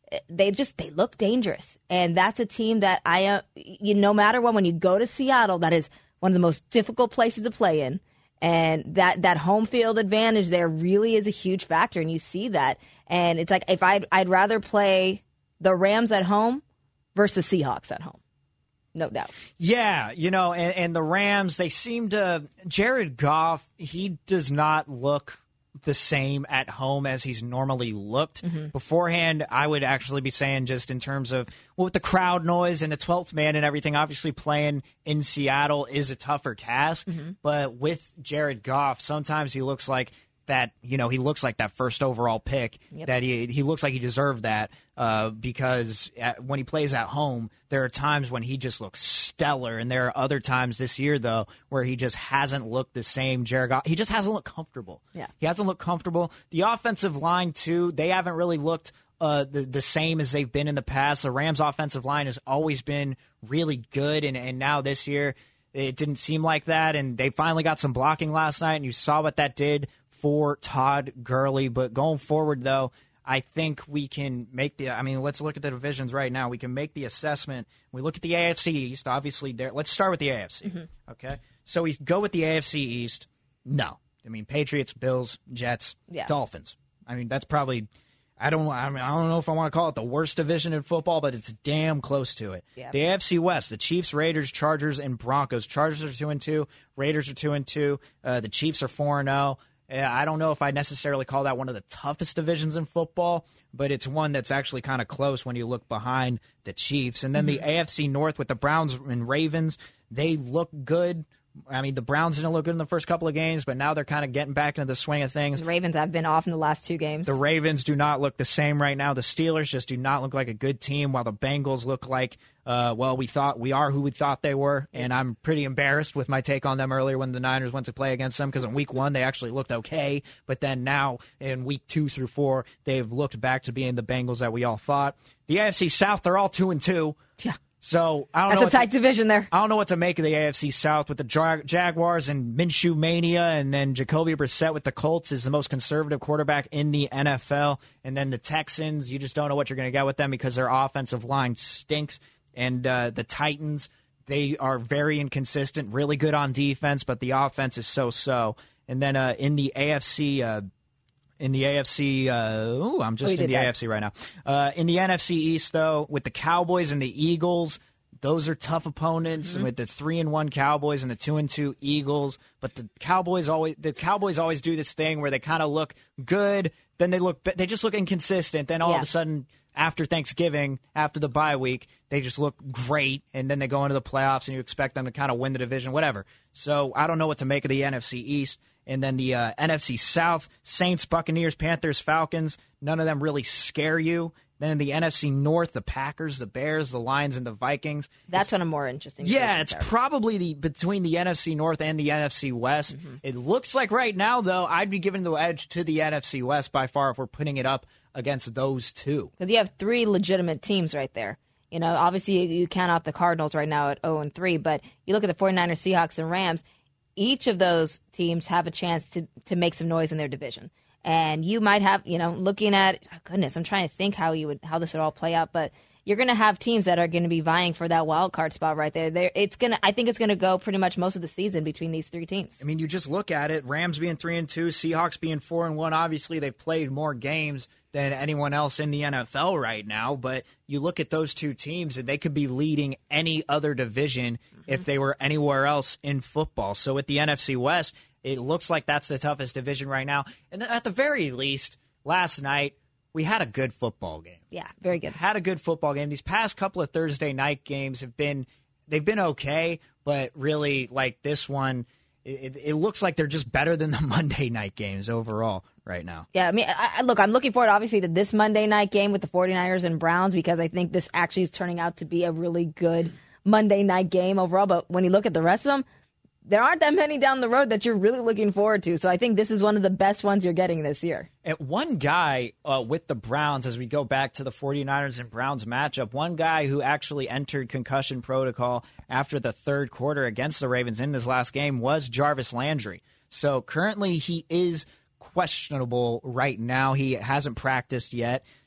they just they look dangerous, and that's a team that I uh, you no matter what, when you go to Seattle, that is one of the most difficult places to play in, and that that home field advantage there really is a huge factor, and you see that, and it's like if I'd I'd rather play the Rams at home versus Seahawks at home. No doubt. Yeah, you know, and, and the Rams, they seem to – Jared Goff, he does not look the same at home as he's normally looked. Mm-hmm. Beforehand, I would actually be saying just in terms of well, with the crowd noise and the twelfth man and everything, obviously playing in Seattle is a tougher task. Mm-hmm. But with Jared Goff, sometimes he looks like – that, you know, he looks like that first overall pick, yep. that he he looks like he deserved that uh, because at, when he plays at home, there are times when he just looks stellar, and there are other times this year, though, where he just hasn't looked the same. Jared Goff, he just hasn't looked comfortable. Yeah. He hasn't looked comfortable. The offensive line, too, they haven't really looked uh, the, the same as they've been in the past. The Rams' offensive line has always been really good, and, and now this year it didn't seem like that, and they finally got some blocking last night, and you saw what that did for Todd Gurley. But going forward, though, I think we can make the – I mean, let's look at the divisions right now. We can make the assessment. We look at the A F C East, obviously. There. Let's start with the A F C, mm-hmm. okay? So we go with the A F C East. No. I mean, Patriots, Bills, Jets, yeah. Dolphins. I mean, that's probably – I don't I mean, I don't know if I want to call it the worst division in football, but it's damn close to it. Yeah. The A F C West, the Chiefs, Raiders, Chargers, and Broncos. Chargers are two and two. Raiders are two and two. Uh, the Chiefs are four and oh. I don't know if I necessarily call that one of the toughest divisions in football, but it's one that's actually kind of close when you look behind the Chiefs. And then mm-hmm. the A F C North with the Browns and Ravens, they look good. I mean, the Browns didn't look good in the first couple of games, but now they're kind of getting back into the swing of things. The Ravens have been off in the last two games. The Ravens do not look the same right now. The Steelers just do not look like a good team, while the Bengals look like, uh, well, we thought we are who we thought they were, and I'm pretty embarrassed with my take on them earlier when the Niners went to play against them, because in week one they actually looked okay, but then now in week two through four they've looked back to being the Bengals that we all thought. The A F C South, they're all two and two. Yeah. So I don't That's know. That's a tight to, division there. I don't know what to make of the A F C South with the Jag- Jaguars and Minshew mania, and then Jacoby Brissett with the Colts is the most conservative quarterback in the N F L, and then the Texans, you just don't know what you're going to get with them because their offensive line stinks, and uh, the Titans, they are very inconsistent, really good on defense, but the offense is so-so. And then uh, in the A F C. Uh, In the A F C, uh, ooh, I'm just oh, in the that. A F C right now. Uh, in the N F C East, though, with the Cowboys and the Eagles, those are tough opponents. Mm-hmm. With the three and one Cowboys and the two and two Eagles, but the Cowboys always the Cowboys always do this thing where they kind of look good, then they look they just look inconsistent. Then all yeah. of a sudden, after Thanksgiving, after the bye week, they just look great, and then they go into the playoffs, and you expect them to kind of win the division, whatever. So I don't know what to make of the N F C East. And then the uh, N F C South, Saints, Buccaneers, Panthers, Falcons, none of them really scare you. Then in the N F C North, the Packers, the Bears, the Lions, and the Vikings. That's one of more interesting. Yeah, it's there. probably the between the N F C North and the N F C West. Mm-hmm. It looks like right now, though, I'd be giving the edge to the N F C West by far if we're putting it up against those two. Because you have three legitimate teams right there. You know, obviously you, you count out the Cardinals right now at oh and three, but you look at the 49ers, Seahawks, and Rams. Each of those teams have a chance to, to make some noise in their division. And you might have, you know, looking at, oh goodness, I'm trying to think how you would how this would all play out, but you're going to have teams that are going to be vying for that wild card spot right there. There, it's going to. I think it's going to go pretty much most of the season between these three teams. I mean, you just look at it. Rams being three and two, Seahawks being four and one. Obviously, they've played more games than anyone else in the N F L right now. But you look at those two teams, and they could be leading any other division mm-hmm. if they were anywhere else in football. So with the N F C West, it looks like that's the toughest division right now. And at the very least, last night, we had a good football game. Yeah, very good. Had a good football game. These past couple of Thursday night games have been, they've been okay, but really, like this one, it, it looks like they're just better than the Monday night games overall right now. Yeah, I mean, I, I, look, I'm looking forward, obviously, to this Monday night game with the 49ers and Browns because I think this actually is turning out to be a really good Monday night game overall. But when you look at the rest of them, there aren't that many down the road that you're really looking forward to. So I think this is one of the best ones you're getting this year. And one guy uh, with the Browns, as we go back to the 49ers and Browns matchup, one guy who actually entered concussion protocol after the third quarter against the Ravens in this last game was Jarvis Landry. So currently he is questionable right now. He hasn't practiced yet.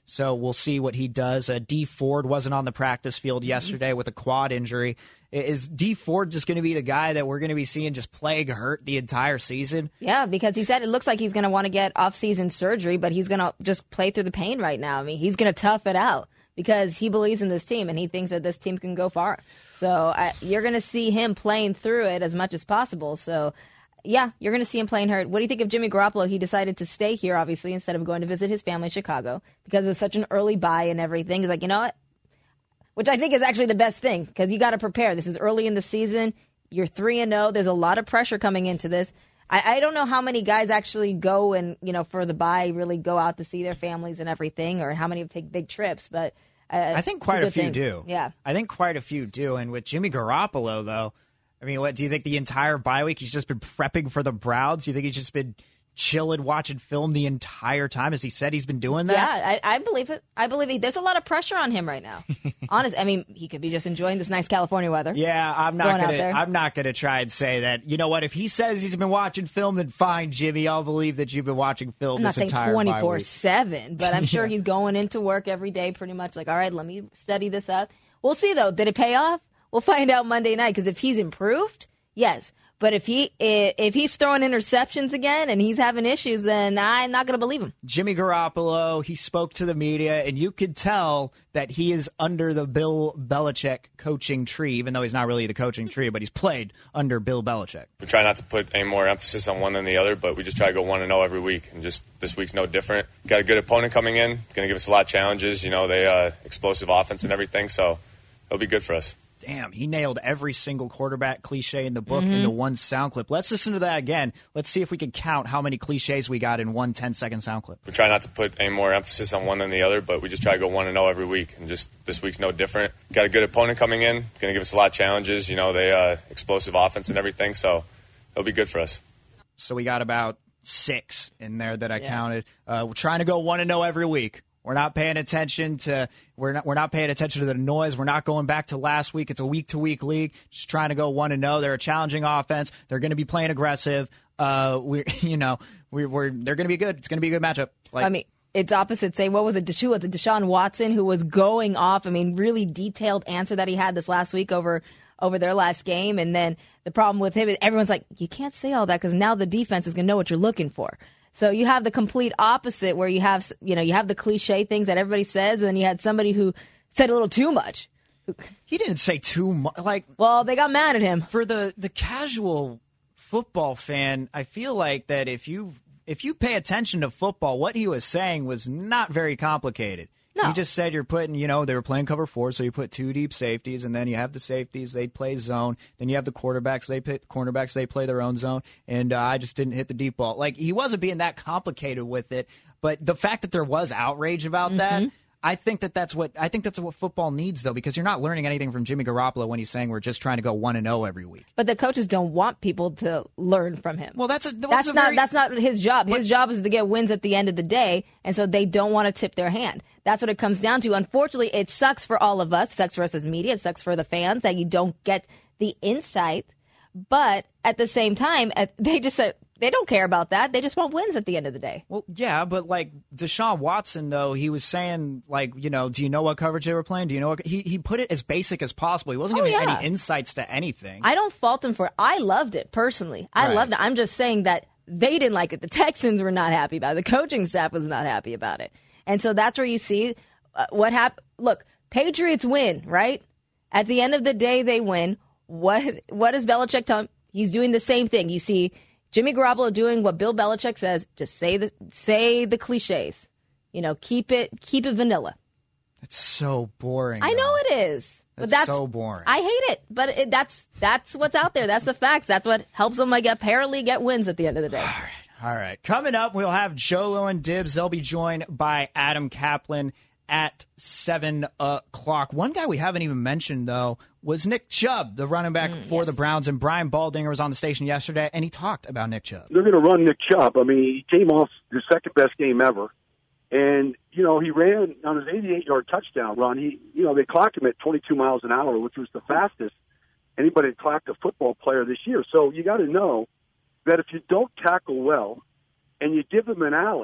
So we'll see what he does. Uh, D Ford wasn't on the practice field yesterday with a quad injury. Is D Ford just going to be the guy that we're going to be seeing just plague hurt the entire season? Yeah, because he said it looks like he's going to want to get off-season surgery, but he's going to just play through the pain right now. I mean, he's going to tough it out because he believes in this team and he thinks that this team can go far. So I, you're going to see him playing through it as much as possible. So, yeah, you're going to see him playing hurt. What do you think of Jimmy Garoppolo? He decided to stay here, obviously, instead of going to visit his family in Chicago because it was such an early bye and everything. He's like, you know what? Which I think is actually the best thing because you got to prepare. This is early in the season. You're three and zero. There's a lot of pressure coming into this. I, I don't know how many guys actually go and, you know, for the bye, really go out to see their families and everything, or how many take big trips. But uh, I think quite a, a few thing. do. Yeah, I think quite a few do. And with Jimmy Garoppolo, though, I mean, what do you think? The entire bye week he's just been prepping for the Browns? Do you think he's just been chilling, watching film the entire time? As he said, he's been doing that. Yeah, I, I believe it. I believe it. There's a lot of pressure on him right now. Honest, I mean, he could be just enjoying this nice California weather. Yeah, I'm not Going out gonna. there. I'm not gonna try and say that. You know what? If he says he's been watching film, then fine, Jimmy. I'll believe that you've been watching film I'm not this saying entire bye twenty-four week. seven, but I'm sure Yeah. he's going into work every day pretty much like, all right, let me study this up. We'll see, though. Did it pay off? We'll find out Monday night, because if he's improved, yes. But if he if he's throwing interceptions again and he's having issues, then I'm not going to believe him. Jimmy Garoppolo, he spoke to the media, and you could tell that he is under the Bill Belichick coaching tree, even though he's not really the coaching tree, but he's played under Bill Belichick. We try not to put any more emphasis on one than the other, but we just try to go one and zero every week, and just this week's no different. Got a good opponent coming in, going to give us a lot of challenges. You know, they uh, explosive offense and everything, so it'll be good for us. Damn, he nailed every single quarterback cliche in the book Mm-hmm. into one sound clip. Let's listen to that again. Let's see if we can count how many cliches we got in one ten-second sound clip. We try not to put any more emphasis on one than the other, but we just try to go one and zero every week, and just this week's no different. Got a good opponent coming in, going to give us a lot of challenges. You know, they uh, explosive offense and everything, so it'll be good for us. So we got about six in there that I Yeah. counted. Uh, we're trying to go one and zero every week. We're not paying attention to we're not we're not paying attention to the noise. We're not going back to last week. It's a week to week league. Just trying to go one and zero. They're a challenging offense. They're going to be playing aggressive. Uh, we you know we we're they're going to be good. It's going to be a good matchup. Like, I mean, it's opposite. Say, what was it? Deshaun, was it Deshaun Watson who was going off? I mean, really detailed answer that he had this last week over over their last game. And then the problem with him is everyone's like, you can't say all that because now the defense is going to know what you're looking for. So you have the complete opposite where you have, you know, you have the cliche things that everybody says, and then you had somebody who said a little too much. he didn't say too much. Like, Well, they got mad at him. for the the casual football fan, I feel like that if you if you pay attention to football, what he was saying was not very complicated. No. He just said you're putting, you know, they were playing cover four, so you put two deep safeties, and then you have the safeties, they play zone. Then you have the quarterbacks, they play, cornerbacks, they play their own zone. And uh, I just didn't hit the deep ball. Like, he wasn't being that complicated with it, but the fact that there was outrage about Mm-hmm. that, I think that that's what I think that's what football needs, though, because you're not learning anything from Jimmy Garoppolo when he's saying we're just trying to go one and zero every week. But the coaches don't want people to learn from him. Well, that's a that's, That's a not very, that's not his job. His job is to get wins at the end of the day, and so they don't want to tip their hand. That's what it comes down to. Unfortunately, it sucks for all of us. It sucks for us as media. It sucks for the fans that you don't get the insight. But at the same time, at- they just said they don't care about that. They just want wins at the end of the day. Well, yeah, but like Deshaun Watson, though, he was saying, like, you know, do you know what coverage they were playing? Do you know what he he put it as basic as possible. He wasn't Oh, giving yeah. any insights to anything. I don't fault him for it. I loved it personally. I Right. loved it. I'm just saying that they didn't like it. The Texans were not happy about it. The coaching staff was not happy about it. And so that's where you see uh, what happened. Look, Patriots win, right? At the end of the day, they win. What What does Belichick tell him? He's doing the same thing. You see Jimmy Garoppolo doing what Bill Belichick says. Just say the say the cliches. You know, keep it keep it vanilla. It's so boring. I know though. it is. But That's that's so boring. I hate it, but it, that's that's what's out there. That's the facts. That's what helps them like apparently get wins at the end of the day. All right. Coming up, we'll have Jolo and Dibbs. They'll be joined by Adam Kaplan at seven o'clock. One guy we haven't even mentioned, though, was Nick Chubb, the running back for the Browns. And Brian Baldinger was on the station yesterday, and he talked about Nick Chubb. They're going to run Nick Chubb. I mean, he came off the second best game ever. And, you know, he ran on his eighty-eight-yard touchdown run. He, you know, they clocked him at twenty-two miles an hour, which was the fastest anybody had clocked a football player this year. So you got to know that if you don't tackle well and you give him an alley,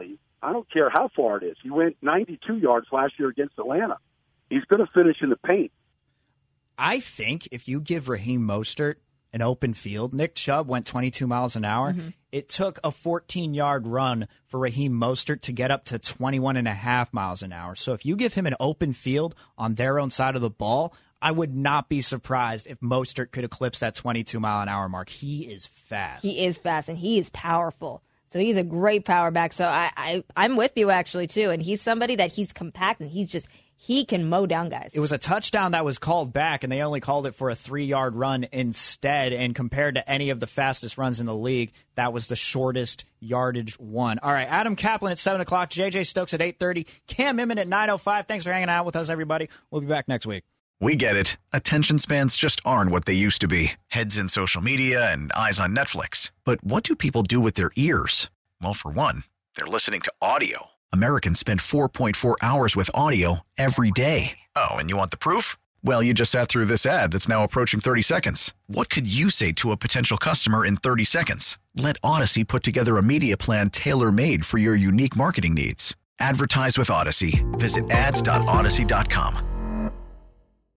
I don't care how far it is. He went ninety-two yards last year against Atlanta. He's going to finish in the paint. I think if you give Raheem Mostert an open field, Nick Chubb went twenty-two miles an hour. Mm-hmm. It took a fourteen-yard run for Raheem Mostert to get up to twenty-one and a half miles an hour. So if you give him an open field on their own side of the ball, I would not be surprised if Mostert could eclipse that twenty-two mile an hour mark. He is fast. He is fast, and he is powerful. So he's a great power back. So I, I, I'm with you, actually, too. And he's somebody that he's compact, and he's just, he can mow down guys. It was a touchdown that was called back, and they only called it for a three-yard run instead. And compared to any of the fastest runs in the league, that was the shortest yardage one. All right, Adam Kaplan at seven o'clock, J J Stokes at eight thirty, Cam Immin at nine oh five. Thanks for hanging out with us, everybody. We'll be back next week. We get it. Attention spans just aren't what they used to be. Heads in social media and eyes on Netflix. But what do people do with their ears? Well, for one, they're listening to audio. Americans spend four point four hours with audio every day. Oh, and you want the proof? Well, you just sat through this ad that's now approaching thirty seconds. What could you say to a potential customer in thirty seconds? Let Odyssey put together a media plan tailor-made for your unique marketing needs. Advertise with Odyssey. Visit ads dot odyssey dot com.